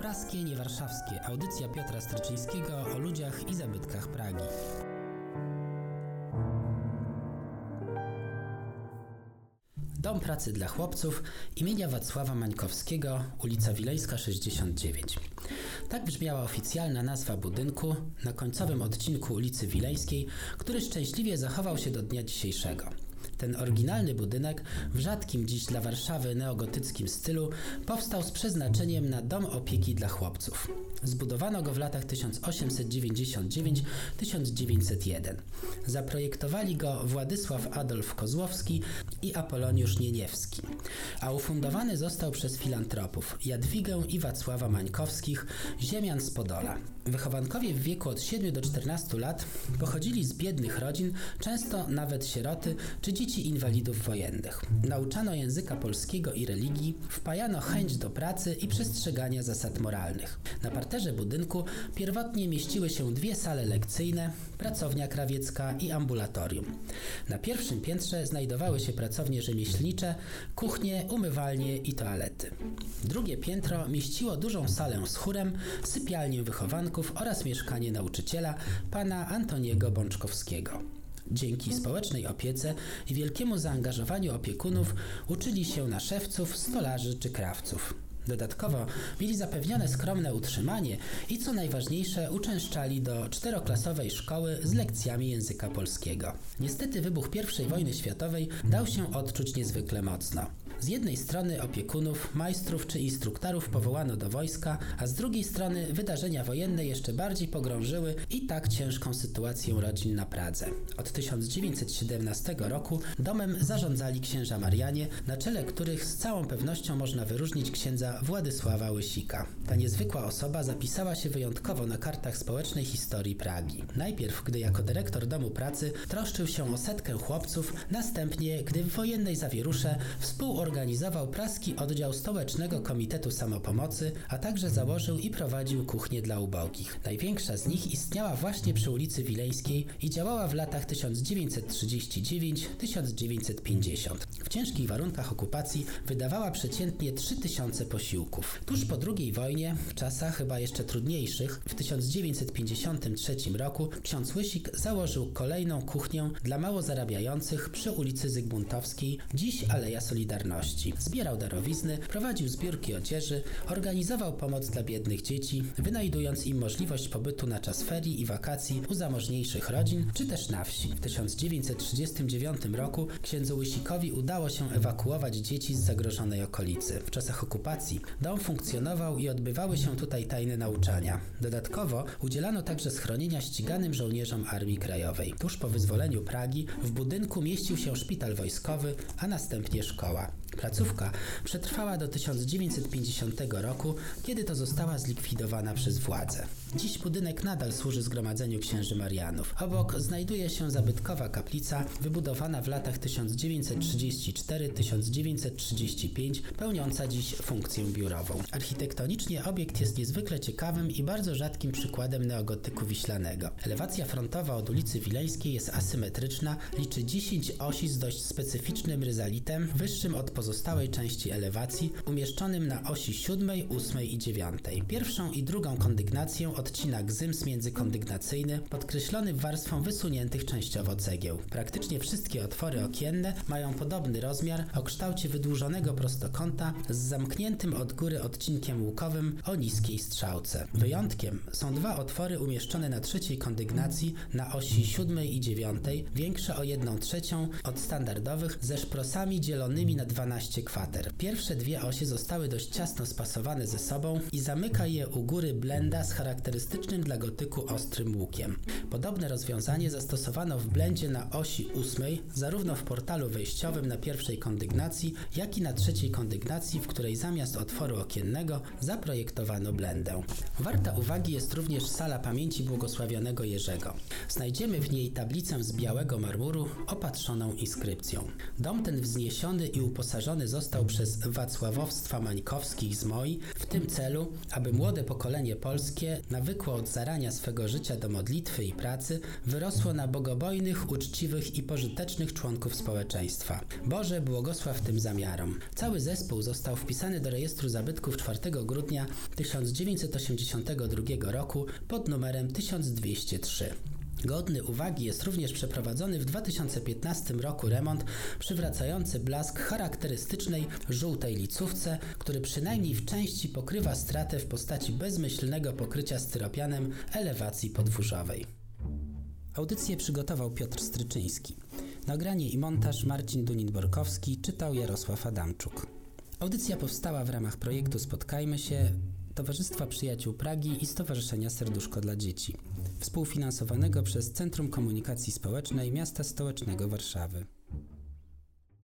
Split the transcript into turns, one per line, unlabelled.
Praskie, niewarszawskie. Audycja Piotra Stryczyńskiego o ludziach i zabytkach Pragi. Dom Pracy dla Chłopców imienia Wacława Mańkowskiego, ulica Wileńska 69. Tak brzmiała oficjalna nazwa budynku na końcowym odcinku ulicy Wileńskiej, który szczęśliwie zachował się do dnia dzisiejszego. Ten oryginalny budynek w rzadkim dziś dla Warszawy neogotyckim stylu powstał z przeznaczeniem na dom opieki dla chłopców. Zbudowano go w latach 1899-1901. Zaprojektowali go Władysław Adolf Kozłowski i Apoloniusz Nieniewski, a ufundowany został przez filantropów Jadwigę i Wacława Mańkowskich, ziemian z Podola. Wychowankowie w wieku od 7 do 14 lat pochodzili z biednych rodzin, często nawet sieroty czy dzieci inwalidów wojennych. Nauczano języka polskiego i religii, wpajano chęć do pracy i przestrzegania zasad moralnych. Na parterze budynku pierwotnie mieściły się 2 sale lekcyjne, pracownia krawiecka i ambulatorium. Na pierwszym piętrze znajdowały się pracownie rzemieślnicze, kuchnie, umywalnie i toalety. Drugie piętro mieściło dużą salę z chórem, sypialnię wychowanków oraz mieszkanie nauczyciela, pana Antoniego Bączkowskiego. Dzięki społecznej opiece i wielkiemu zaangażowaniu opiekunów uczyli się na szewców, stolarzy czy krawców. Dodatkowo mieli zapewnione skromne utrzymanie i co najważniejsze uczęszczali do 4-klasowej szkoły z lekcjami języka polskiego. Niestety wybuch I wojny światowej dał się odczuć niezwykle mocno. Z jednej strony opiekunów, majstrów czy instruktorów powołano do wojska, a z drugiej strony wydarzenia wojenne jeszcze bardziej pogrążyły i tak ciężką sytuację rodzin na Pradze. Od 1917 roku domem zarządzali księża Marianie, na czele których z całą pewnością można wyróżnić księdza Władysława Łysika. Ta niezwykła osoba zapisała się wyjątkowo na kartach społecznej historii Pragi. Najpierw, gdy jako dyrektor Domu Pracy troszczył się o setkę chłopców, następnie, gdy w wojennej zawierusze współorganizował praski oddział Stołecznego Komitetu Samopomocy, a także założył i prowadził kuchnię dla ubogich. Największa z nich istniała właśnie przy ulicy Wileńskiej i działała w latach 1939-1950. W ciężkich warunkach okupacji wydawała przeciętnie 3000 posiłków. Tuż po II wojnie, w czasach chyba jeszcze trudniejszych, w 1953 roku ksiądz Łysik założył kolejną kuchnię dla mało zarabiających przy ulicy Zygmuntowskiej, dziś Aleja Solidarności. Zbierał darowizny, prowadził zbiórki odzieży, organizował pomoc dla biednych dzieci, wynajdując im możliwość pobytu na czas ferii i wakacji u zamożniejszych rodzin, czy też na wsi. W 1939 roku księdzu Łysikowi udało się ewakuować dzieci z zagrożonej okolicy. W czasach okupacji dom funkcjonował i odbywały się tutaj tajne nauczania. Dodatkowo udzielano także schronienia ściganym żołnierzom Armii Krajowej. Tuż po wyzwoleniu Pragi w budynku mieścił się szpital wojskowy, a następnie szkoła. Placówka przetrwała do 1950 roku, kiedy to została zlikwidowana przez władze. Dziś budynek nadal służy zgromadzeniu księży Marianów. Obok znajduje się zabytkowa kaplica wybudowana w latach 1934-1935, pełniąca dziś funkcję biurową. Architektonicznie obiekt jest niezwykle ciekawym i bardzo rzadkim przykładem neogotyku wiślanego. Elewacja frontowa od ulicy Wileńskiej jest asymetryczna, liczy 10 osi z dość specyficznym ryzalitem, wyższym od pozostałej części elewacji, umieszczonym na osi 7, 8 i 9. Pierwszą i drugą kondygnację odcina gzyms międzykondygnacyjny, podkreślony warstwą wysuniętych częściowo cegieł. Praktycznie wszystkie otwory okienne mają podobny rozmiar o kształcie wydłużonego prostokąta z zamkniętym od góry odcinkiem łukowym o niskiej strzałce. Wyjątkiem są 2 otwory umieszczone na trzeciej kondygnacji na osi 7 i 9, większe o 1/3 od standardowych, ze szprosami dzielonymi na 12 kwater. Pierwsze 2 osie zostały dość ciasno spasowane ze sobą i zamyka je u góry blenda z charakterystycznym dla gotyku ostrym łukiem. Podobne rozwiązanie zastosowano w blendzie na osi 8, zarówno w portalu wejściowym na pierwszej kondygnacji, jak i na trzeciej kondygnacji, w której zamiast otworu okiennego zaprojektowano blendę. Warta uwagi jest również sala pamięci błogosławionego Jerzego. Znajdziemy w niej tablicę z białego marmuru opatrzoną inskrypcją. Dom ten wzniesiony i uposażony został przez Wacławowstwa Mańkowskich z Moi w tym celu, aby młode pokolenie polskie na nawykło od zarania swego życia do modlitwy i pracy, wyrosło na bogobojnych, uczciwych i pożytecznych członków społeczeństwa. Boże, błogosław tym zamiarom. Cały zespół został wpisany do rejestru zabytków 4 grudnia 1982 roku pod numerem 1203. Godny uwagi jest również przeprowadzony w 2015 roku remont przywracający blask charakterystycznej żółtej licówce, który przynajmniej w części pokrywa stratę w postaci bezmyślnego pokrycia styropianem elewacji podwórzowej. Audycję przygotował Piotr Stryczyński. Nagranie i montaż Marcin Dunin-Borkowski, czytał Jarosław Adamczuk. Audycja powstała w ramach projektu Spotkajmy się Towarzystwa Przyjaciół Pragi i Stowarzyszenia Serduszko dla Dzieci, współfinansowanego przez Centrum Komunikacji Społecznej Miasta Stołecznego Warszawy.